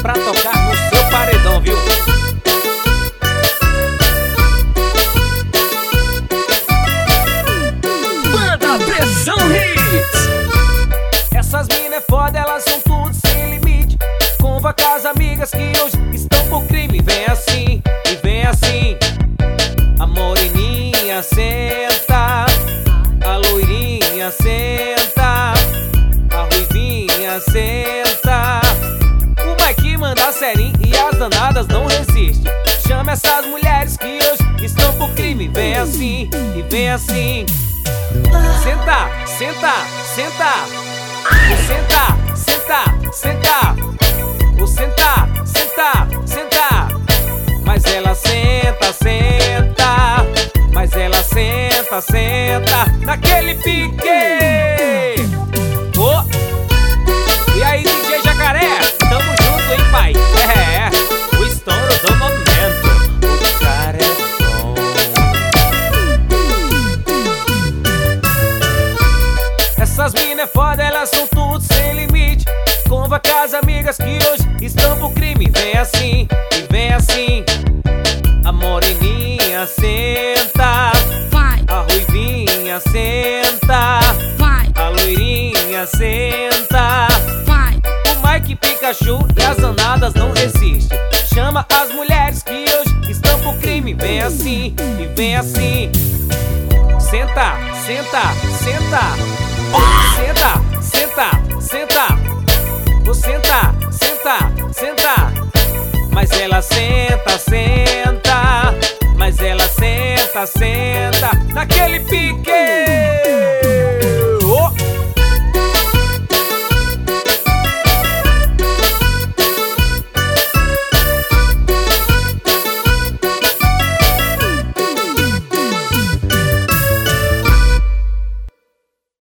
pra tocar no seu paredão, viu? Banda Pressão Hits. Essas mina é foda, elas são tudo sem limite. Convoca as amigas que hoje estão por crime. Vem assim, e vem assim. A moreninha senta, a loirinha senta, a ruivinha senta. O Mike manda serinho e as danadas não resistem. Chama essas mulheres que hoje estão por crime. Vem assim, e vem assim. Senta, senta, senta. Senta, senta, senta. Ou senta, senta, senta. Mas ela senta, senta. Mas ela senta, senta. Naquele pique. Oh. E aí, DJ Jacaré? Tamo junto, hein, pai? É, o estouro do momento. O cara é bom. Essas mina é foda, elas são tudo sem limite. Convoca as amigas que hoje estão pro crime. Vem assim, e vem assim. A moreninha senta, Vai, a ruivinha senta, vai, a loirinha senta. vai. O Mike Pikachu e as danadas não resistem. Chama as mulheres que hoje estão pro crime. Vem assim, e vem assim. Senta, senta, senta. Senta, senta, senta. Ou senta, senta, senta. Mas ela senta, senta. Mas ela senta, senta. Naquele pique.